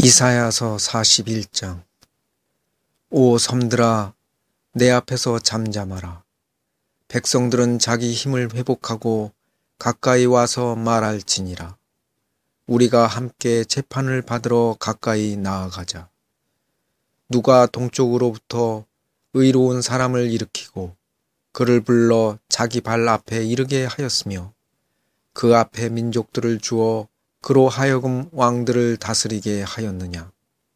이사야서 41장. 오 섬들아, 내 앞에서 잠잠하라. 백성들은 자기 힘을 회복하고 가까이 와서 말할지니라. 우리가 함께 재판을 받으러 가까이 나아가자. 누가 동쪽으로부터 의로운 사람을 일으키고 그를 불러 자기 발 앞에 이르게 하였으며 그 앞에 민족들을 주어 그로 하여금 왕들을 다스리게 하였느냐.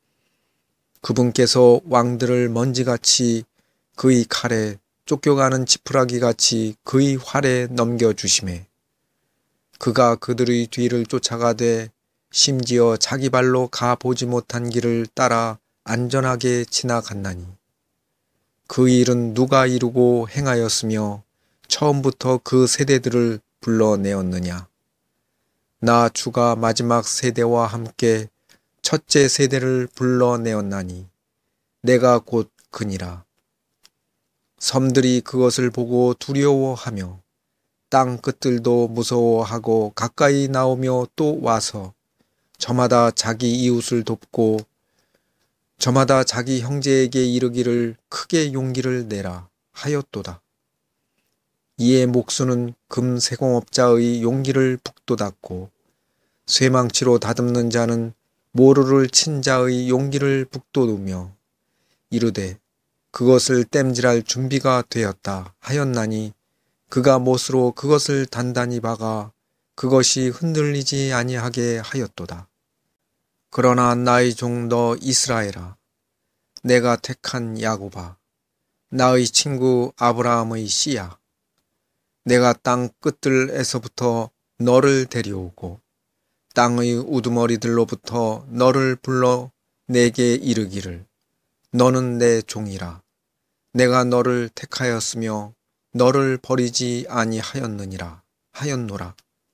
그분께서 왕들을 먼지같이 그의 칼에 쫓겨가는 지푸라기같이 그의 활에 넘겨주시매 그가 그들의 뒤를 쫓아가되 심지어 자기 발로 가보지 못한 길을 따라 안전하게 지나갔나니 그 일은 누가 이루고 행하였으며 처음부터 그 세대들을 불러내었느냐. 나 주가 마지막 세대와 함께 첫째 세대를 불러내었나니 내가 곧 그니라. 섬들이 그것을 보고 두려워하며 땅 끝들도 무서워하고 가까이 나오며 또 와서 저마다 자기 이웃을 돕고 저마다 자기 형제에게 이르기를 크게 용기를 내라 하였도다. 이에 목수는 금세공업자의 용기를 북돋았고 쇠망치로 다듬는 자는 모루를 친 자의 용기를 북돋우며 이르되 그것을 땜질할 준비가 되었다 하였나니 그가 못으로 그것을 단단히 박아 그것이 흔들리지 아니하게 하였도다. 그러나 나의 종 너 이스라엘아, 내가 택한 야곱아, 나의 친구 아브라함의 씨야, 내가 땅 끝들에서부터 너를 데려오고 땅의 우두머리들로부터 너를 불러 내게 이르기를 너는 내 종이라. 내가 너를 택하였으며 너를 버리지 아니하였느니라 하였노라.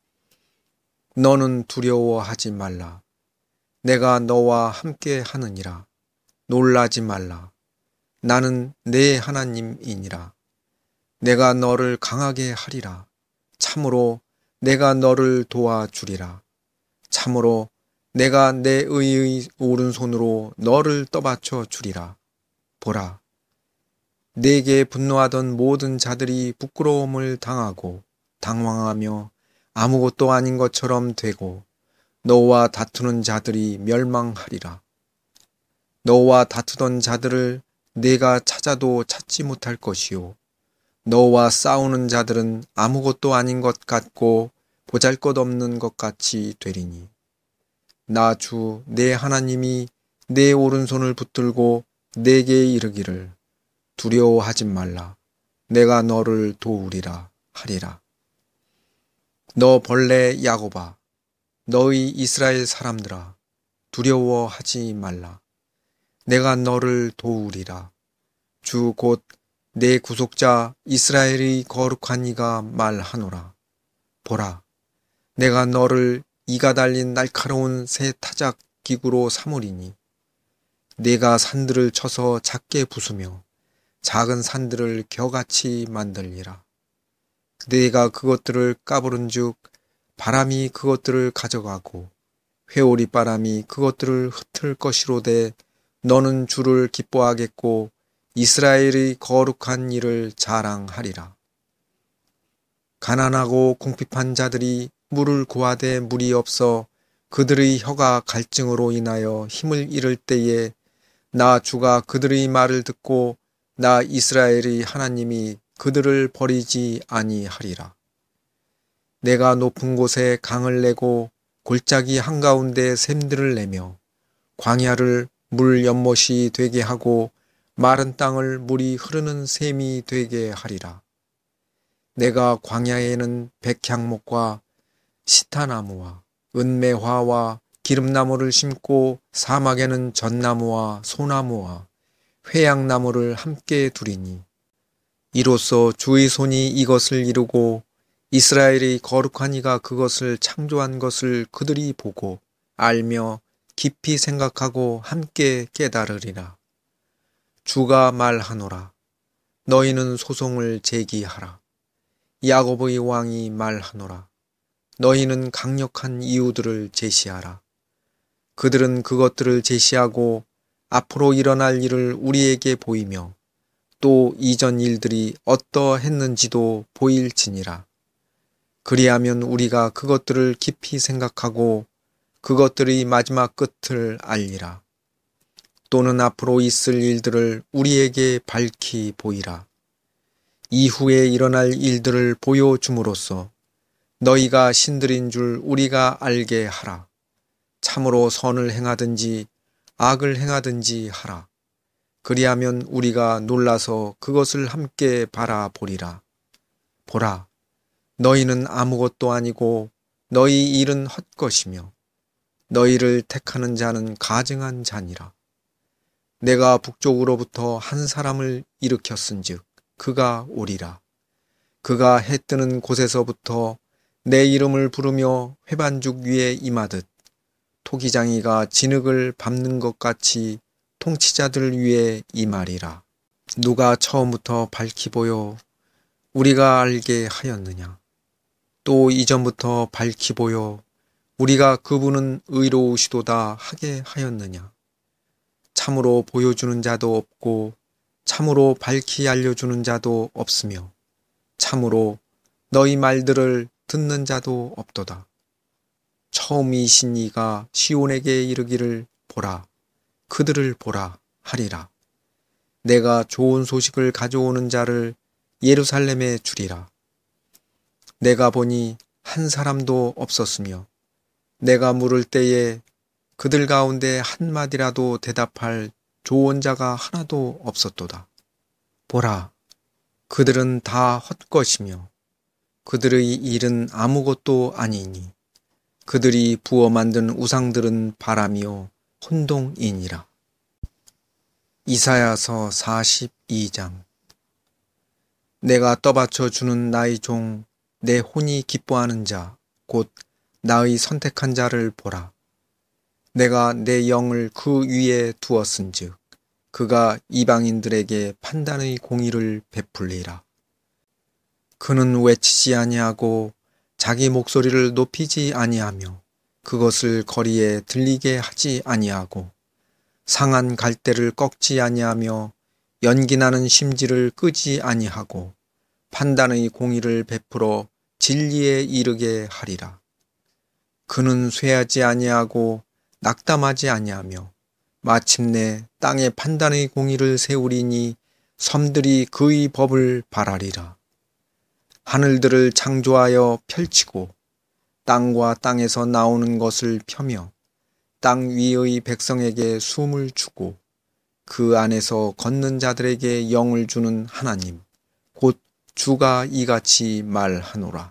너는 두려워하지 말라. 내가 너와 함께 하느니라. 놀라지 말라. 나는 내 하나님이니라. 내가 너를 강하게 하리라. 참으로 내가 너를 도와주리라. 참으로 내가 내 의의 오른손으로 너를 떠받쳐 주리라. 보라, 내게 분노하던 모든 자들이 부끄러움을 당하고 당황하며 아무것도 아닌 것처럼 되고 너와 다투는 자들이 멸망하리라. 너와 다투던 자들을 내가 찾아도 찾지 못할 것이요 너와 싸우는 자들은 아무것도 아닌 것 같고 보잘것없는 것 같이 되리니 나 주 내 하나님이 내 오른손을 붙들고 내게 이르기를 두려워하지 말라. 내가 너를 도우리라 하리라. 너 벌레 야곱아, 너희 이스라엘 사람들아, 두려워하지 말라. 내가 너를 도우리라. 주 곧 내 구속자 이스라엘의 거룩한 이가 말하노라. 보라, 내가 너를 이가 달린 날카로운 새 타작 기구로 삼으리니 내가 산들을 쳐서 작게 부수며 작은 산들을 겨같이 만들리라. 내가 그것들을 까부른즉 바람이 그것들을 가져가고 회오리 바람이 그것들을 흩을 것이로되 너는 주를 기뻐하겠고 이스라엘의 거룩한 일을 자랑하리라. 가난하고 궁핍한 자들이 물을 구하되 물이 없어 그들의 혀가 갈증으로 인하여 힘을 잃을 때에 나 주가 그들의 말을 듣고 나 이스라엘의 하나님이 그들을 버리지 아니하리라. 내가 높은 곳에 강을 내고 골짜기 한가운데 샘들을 내며 광야를 물 연못이 되게 하고 마른 땅을 물이 흐르는 샘이 되게 하리라. 내가 광야에는 백향목과 시타나무와 은매화와 기름나무를 심고 사막에는 전나무와 소나무와 회양나무를 함께 두리니 이로써 주의 손이 이것을 이루고 이스라엘의 거룩한 이가 그것을 창조한 것을 그들이 보고 알며 깊이 생각하고 함께 깨달으리라. 주가 말하노라. 너희는 소송을 제기하라. 야곱의 왕이 말하노라. 너희는 강력한 이유들을 제시하라. 그들은 그것들을 제시하고 앞으로 일어날 일을 우리에게 보이며 또 이전 일들이 어떠했는지도 보일지니라. 그리하면 우리가 그것들을 깊이 생각하고 그것들의 마지막 끝을 알리라. 또는 앞으로 있을 일들을 우리에게 밝히 보이라. 이후에 일어날 일들을 보여줌으로써 너희가 신들인 줄 우리가 알게 하라. 참으로 선을 행하든지 악을 행하든지 하라. 그리하면 우리가 놀라서 그것을 함께 바라보리라. 보라, 너희는 아무것도 아니고 너희 일은 헛것이며 너희를 택하는 자는 가증한 자니라. 내가 북쪽으로부터 한 사람을 일으켰은즉 그가 오리라. 그가 해 뜨는 곳에서부터 내 이름을 부르며 회반죽 위에 임하듯 토기장이가 진흙을 밟는 것 같이 통치자들 위에 임하리라. 누가 처음부터 밝히 보여 우리가 알게 하였느냐? 또 이전부터 밝히 보여 우리가 그분은 의로우시도다 하게 하였느냐? 참으로 보여주는 자도 없고 참으로 밝히 알려주는 자도 없으며 참으로 너희 말들을 듣는 자도 없도다. 처음이신 이가 시온에게 이르기를 보라, 그들을 보라 하리라. 내가 좋은 소식을 가져오는 자를 예루살렘에 주리라. 내가 보니 한 사람도 없었으며 내가 물을 때에 그들 가운데 한마디라도 대답할 조언자가 하나도 없었도다. 보라, 그들은 다 헛것이며 그들의 일은 아무것도 아니니 그들이 부어 만든 우상들은 바람이요 혼동이니라. 이사야서 42장. 내가 떠받쳐 주는 나의 종, 내 혼이 기뻐하는 자, 곧 나의 선택한 자를 보라. 내가 내 영을 그 위에 두었은즉 그가 이방인들에게 판단의 공의를 베풀리라. 그는 외치지 아니하고 자기 목소리를 높이지 아니하며 그것을 거리에 들리게 하지 아니하고 상한 갈대를 꺾지 아니하며 연기나는 심지를 끄지 아니하고 판단의 공의를 베풀어 진리에 이르게 하리라. 그는 쇠하지 아니하고 낙담하지 아니하며 마침내 땅에 판단의 공의를 세우리니 섬들이 그의 법을 바라리라. 하늘들을 창조하여 펼치고 땅과 땅에서 나오는 것을 펴며 땅 위의 백성에게 숨을 주고 그 안에서 걷는 자들에게 영을 주는 하나님, 곧 주가 이같이 말하노라.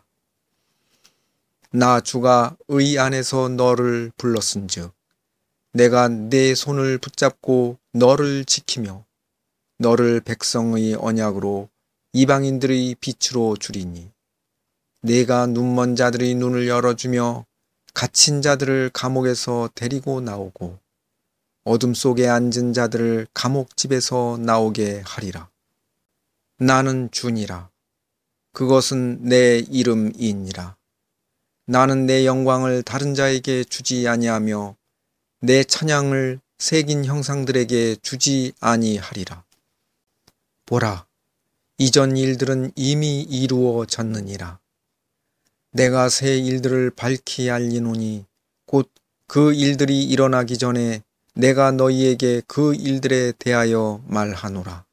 나 주가 의 안에서 너를 불렀은즉 내가 내 손을 붙잡고 너를 지키며 너를 백성의 언약으로 이방인들의 빛으로 주리니 내가 눈먼 자들의 눈을 열어주며 갇힌 자들을 감옥에서 데리고 나오고 어둠 속에 앉은 자들을 감옥집에서 나오게 하리라. 나는 주니라. 그것은 내 이름이니라. 나는 내 영광을 다른 자에게 주지 아니하며 내 찬양을 새긴 형상들에게 주지 아니하리라. 보라, 이전 일들은 이미 이루어졌느니라. 내가 새 일들을 밝히 알리노니 곧 그 일들이 일어나기 전에 내가 너희에게 그 일들에 대하여 말하노라.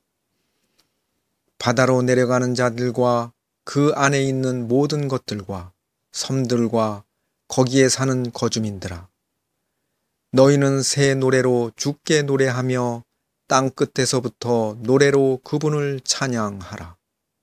바다로 내려가는 자들과 그 안에 있는 모든 것들과 섬들과 거기에 사는 거주민들아, 너희는 새 노래로 주께 노래하며 땅 끝에서부터 노래로 그분을 찬양하라.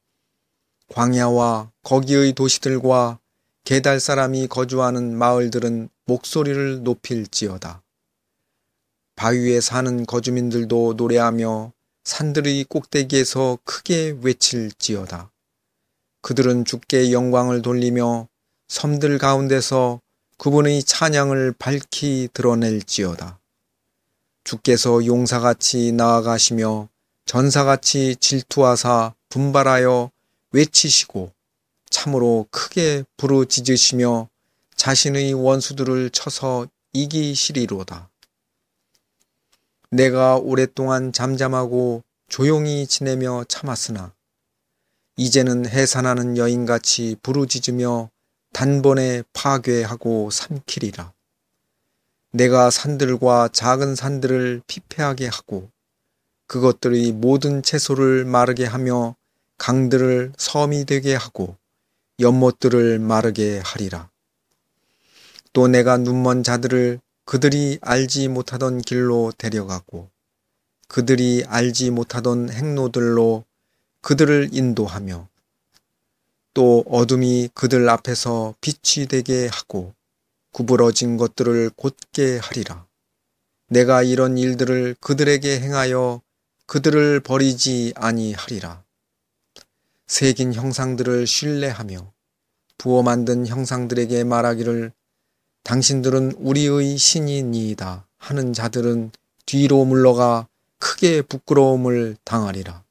광야와 거기의 도시들과 게달 사람이 거주하는 마을들은 목소리를 높일지어다. 바위에 사는 거주민들도 노래하며 산들의 꼭대기에서 크게 외칠지어다. 그들은 주께 영광을 돌리며 섬들 가운데서 그분의 찬양을 밝히 드러낼지어다. 주께서 용사같이 나아가시며 전사같이 질투하사 분발하여 외치시고 참으로 크게 부르짖으시며 자신의 원수들을 쳐서 이기시리로다. 내가 오랫동안 잠잠하고 조용히 지내며 참았으나 이제는 해산하는 여인같이 부르짖으며 단번에 파괴하고 삼키리라. 내가 산들과 작은 산들을 피폐하게 하고 그것들의 모든 채소를 마르게 하며 강들을 섬이 되게 하고 연못들을 마르게 하리라. 또 내가 눈먼 자들을 그들이 알지 못하던 길로 데려가고 그들이 알지 못하던 행로들로 그들을 인도하며 또 어둠이 그들 앞에서 빛이 되게 하고 구부러진 것들을 곧게 하리라. 내가 이런 일들을 그들에게 행하여 그들을 버리지 아니하리라. 새긴 형상들을 신뢰하며 부어 만든 형상들에게 말하기를 당신들은 우리의 신이니이다 하는 자들은 뒤로 물러가 크게 부끄러움을 당하리라.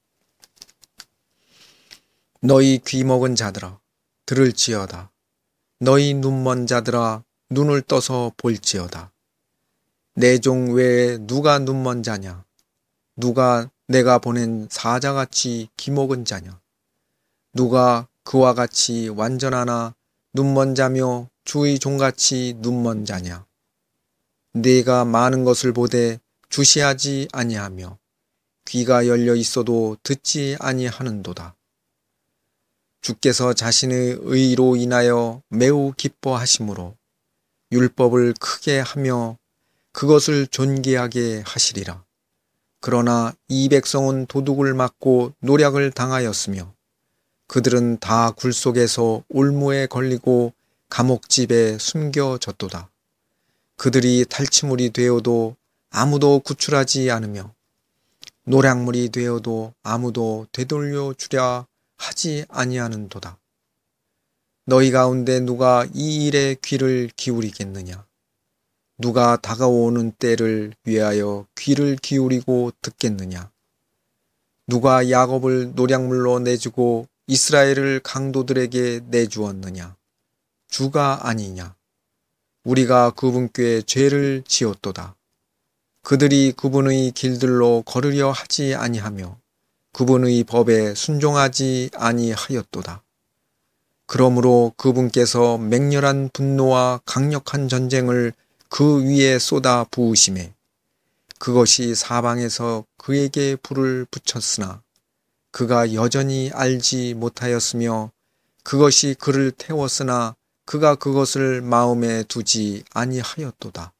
너희 귀 먹은 자들아 들을지어다. 너희 눈먼 자들아 눈을 떠서 볼지어다. 내 종 외에 누가 눈먼 자냐? 누가 내가 보낸 사자같이 귀 먹은 자냐? 누가 그와 같이 완전하나 눈먼 자며 주의 종같이 눈먼 자냐? 네가 많은 것을 보되 주시하지 아니하며 귀가 열려 있어도 듣지 아니하는도다. 주께서 자신의 의로 인하여 매우 기뻐하심으로 율법을 크게 하며 그것을 존귀하게 하시리라. 그러나 이 백성은 도둑을 맞고 노략을 당하였으며 그들은 다 굴속에서 올무에 걸리고 감옥집에 숨겨졌도다. 그들이 탈취물이 되어도 아무도 구출하지 않으며 노략물이 되어도 아무도 되돌려 주랴 하지 아니하는도다. 너희 가운데 누가 이 일에 귀를 기울이겠느냐? 누가 다가오는 때를 위하여 귀를 기울이고 듣겠느냐? 누가 야곱을 노략물로 내주고 이스라엘을 강도들에게 내주었느냐? 주가 아니냐? 우리가 그분께 죄를 지었도다. 그들이 그분의 길들로 걸으려 하지 아니하며 그분의 법에 순종하지 아니하였도다. 그러므로 그분께서 맹렬한 분노와 강력한 전쟁을 그 위에 쏟아 부으심에 그것이 사방에서 그에게 불을 붙였으나 그가 여전히 알지 못하였으며 그것이 그를 태웠으나 그가 그것을 마음에 두지 아니하였도다.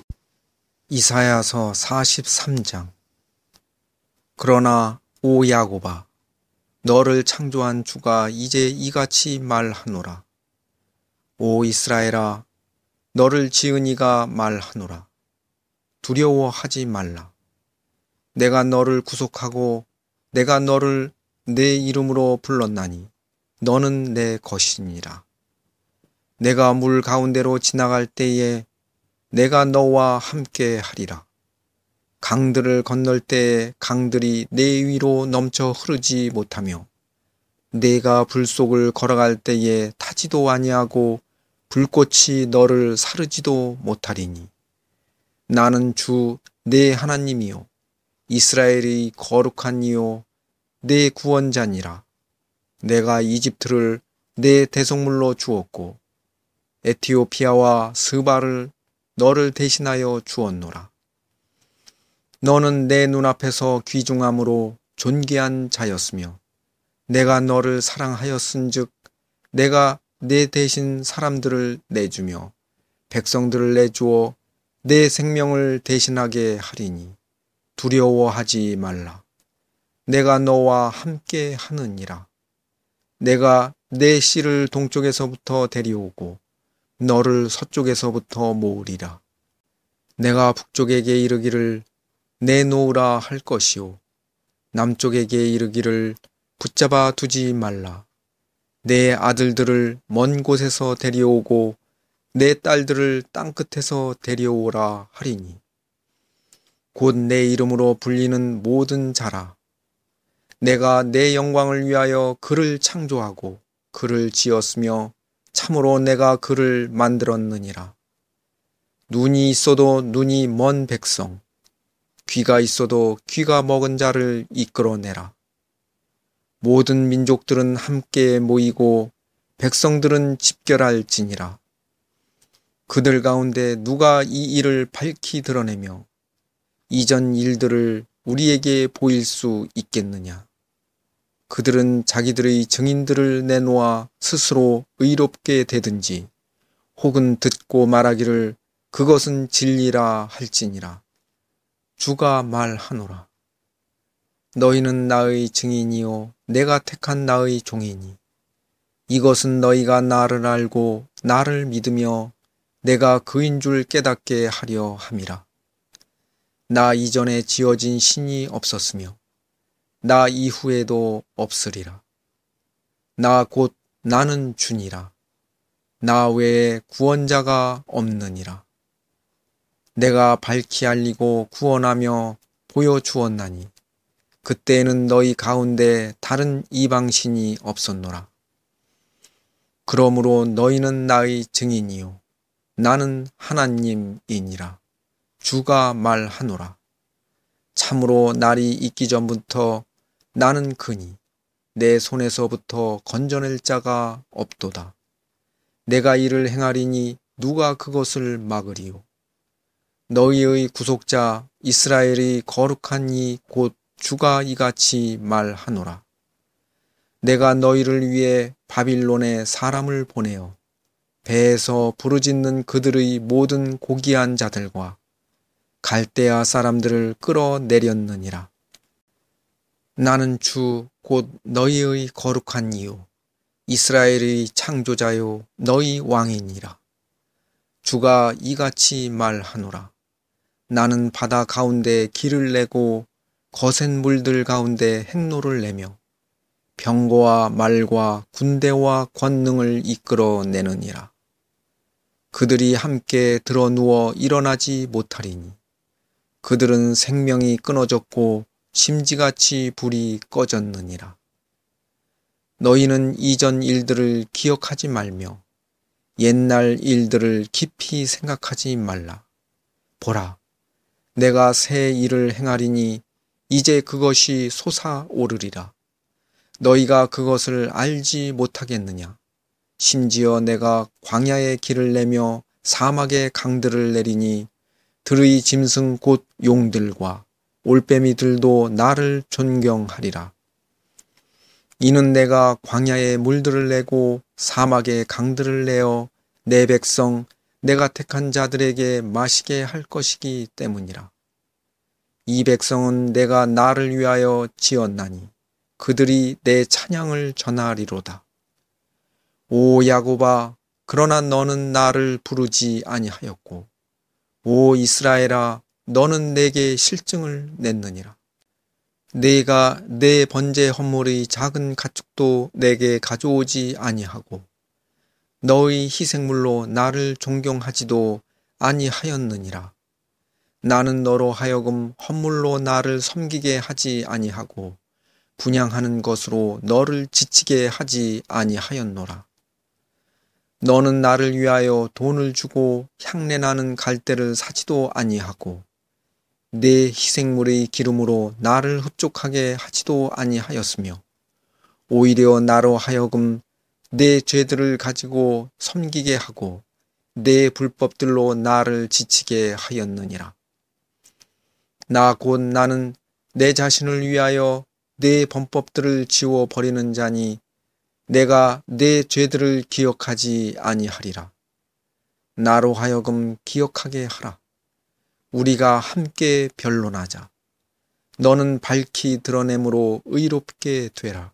이사야서 43장. 그러나 오 야곱아, 너를 창조한 주가 이제 이같이 말하노라. 오 이스라엘아, 너를 지은 이가 말하노라. 두려워하지 말라. 내가 너를 구속하고 내가 너를 내 이름으로 불렀나니 너는 내 것이니라. 내가 물 가운데로 지나갈 때에 내가 너와 함께 하리라. 강들을 건널 때에 강들이 내 위로 넘쳐 흐르지 못하며 내가 불 속을 걸어갈 때에 타지도 아니하고 불꽃이 너를 사르지도 못하리니 나는 주 내 하나님이요 이스라엘의 거룩한 이요 내 구원자니라. 내가 이집트를 내 대속물로 주었고 에티오피아와 스바를 너를 대신하여 주었노라. 너는 내 눈앞에서 귀중함으로 존귀한 자였으며 내가 너를 사랑하였은즉 내가 내 대신 사람들을 내주며 백성들을 내주어 내 생명을 대신하게 하리니 두려워하지 말라. 내가 너와 함께 하느니라. 내가 내 씨를 동쪽에서부터 데려오고 너를 서쪽에서부터 모으리라. 내가 북쪽에게 이르기를 내놓으라 할 것이요 남쪽에게 이르기를 붙잡아 두지 말라. 내 아들들을 먼 곳에서 데려오고 내 딸들을 땅끝에서 데려오라 하리니 곧 내 이름으로 불리는 모든 자라. 내가 내 영광을 위하여 그를 창조하고 그를 지었으며 참으로 내가 그를 만들었느니라. 눈이 있어도 눈이 먼 백성, 귀가 있어도 귀가 먹은 자를 이끌어내라. 모든 민족들은 함께 모이고 백성들은 집결할지니라. 그들 가운데 누가 이 일을 밝히 드러내며 이전 일들을 우리에게 보일 수 있겠느냐. 그들은 자기들의 증인들을 내놓아 스스로 의롭게 되든지 혹은 듣고 말하기를 그것은 진리라 할지니라. 주가 말하노라. 너희는 나의 증인이요 내가 택한 나의 종이니 이것은 너희가 나를 알고 나를 믿으며 내가 그인 줄 깨닫게 하려 함이라. 나 이전에 지어진 신이 없었으며 나 이후에도 없으리라. 나 곧 나는 주니라. 나 외에 구원자가 없느니라. 내가 밝히 알리고 구원하며 보여주었나니 그때에는 너희 가운데 다른 이방신이 없었노라. 그러므로 너희는 나의 증인이요 나는 하나님이니라. 주가 말하노라. 참으로 날이 있기 전부터 나는 그니 내 손에서부터 건져낼 자가 없도다. 내가 이를 행하리니 누가 그것을 막으리요. 너희의 구속자 이스라엘의 거룩한 이 곧 주가 이같이 말하노라. 내가 너희를 위해 바빌론에 사람을 보내어 배에서 부르짖는 그들의 모든 고귀한 자들과 갈대아 사람들을 끌어내렸느니라. 나는 주 곧 너희의 거룩한 이요 이스라엘의 창조자요 너희 왕이니라. 주가 이같이 말하노라. 나는 바다 가운데 길을 내고 거센 물들 가운데 행로를 내며 병거와 말과 군대와 권능을 이끌어내느니라. 그들이 함께 들어 누워 일어나지 못하리니 그들은 생명이 끊어졌고 심지같이 불이 꺼졌느니라. 너희는 이전 일들을 기억하지 말며 옛날 일들을 깊이 생각하지 말라. 보라, 내가 새 일을 행하리니 이제 그것이 솟아오르리라. 너희가 그것을 알지 못하겠느냐? 심지어 내가 광야에 길을 내며 사막에 강들을 내리니 들의 짐승 곧 용들과 올빼미들도 나를 존경하리라. 이는 내가 광야에 물들을 내고 사막에 강들을 내어 내 백성 내가 택한 자들에게 마시게 할 것이기 때문이라. 이 백성은 내가 나를 위하여 지었나니 그들이 내 찬양을 전하리로다. 오 야곱아, 그러나 너는 나를 부르지 아니하였고 오 이스라엘아, 너는 내게 실증을 냈느니라. 네가 내 번제 헌물의 작은 가축도 내게 가져오지 아니하고 너의 희생물로 나를 존경하지도 아니하였느니라. 나는 너로 하여금 헌물로 나를 섬기게 하지 아니하고 분향하는 것으로 너를 지치게 하지 아니하였노라. 너는 나를 위하여 돈을 주고 향내나는 갈대를 사지도 아니하고 내 희생물의 기름으로 나를 흡족하게 하지도 아니하였으며 오히려 나로 하여금 내 죄들을 가지고 섬기게 하고 내 불법들로 나를 지치게 하였느니라. 나 곧 나는 내 자신을 위하여 내 범법들을 지워 버리는 자니 내가 내 죄들을 기억하지 아니하리라. 나로 하여금 기억하게 하라. 우리가 함께 변론하자. 너는 밝히 드러냄으로 의롭게 되라.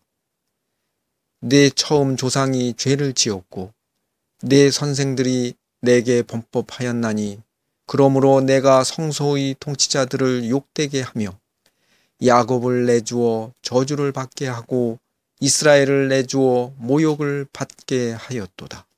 내 처음 조상이 죄를 지었고 내 선생들이 내게 범법하였나니 그러므로 내가 성소의 통치자들을 욕되게 하며 야곱을 내주어 저주를 받게 하고 이스라엘을 내주어 모욕을 받게 하였도다.